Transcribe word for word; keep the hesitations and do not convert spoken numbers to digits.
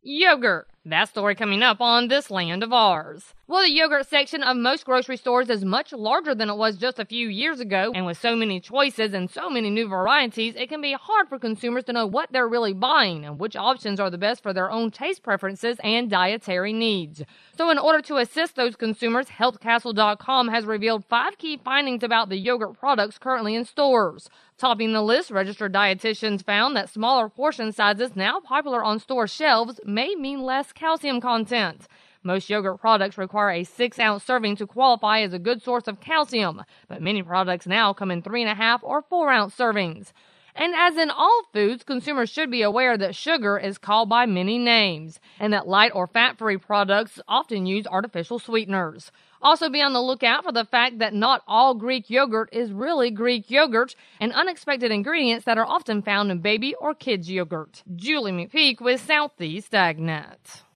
Yogurt. That story coming up on This Land of Ours. Well, the yogurt section of most grocery stores is much larger than it was just a few years ago, and with so many choices and so many new varieties, it can be hard for consumers to know what they're really buying and which options are the best for their own taste preferences and dietary needs. So in order to assist those consumers, health castle dot com has revealed five key findings about the yogurt products currently in stores. Topping the list, registered dietitians found that smaller portion sizes now popular on store shelves may mean less calcium content. Most yogurt products require a six-ounce serving to qualify as a good source of calcium, but many products now come in three and a half or four-ounce servings. And as in all foods, consumers should be aware that sugar is called by many names, and that light or fat-free products often use artificial sweeteners. Also be on the lookout for the fact that not all Greek yogurt is really Greek yogurt, and unexpected ingredients that are often found in baby or kids yogurt. Julie McPeak with Southeast AgNet.